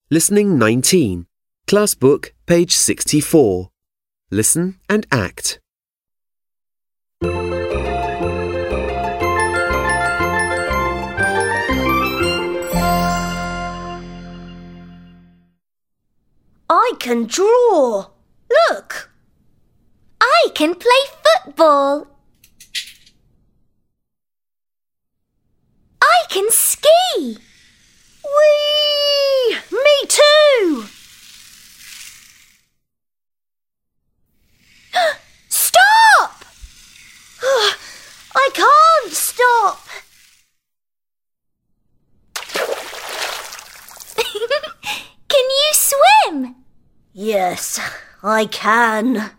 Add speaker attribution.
Speaker 1: Listening 19. Class Book, page 64. Listen and act.
Speaker 2: I can draw. Look.
Speaker 3: I can play football. I can ski.
Speaker 2: Whee! Me too.
Speaker 3: Stop!
Speaker 2: I can't stop.
Speaker 3: Can you swim?
Speaker 2: Yes, I can.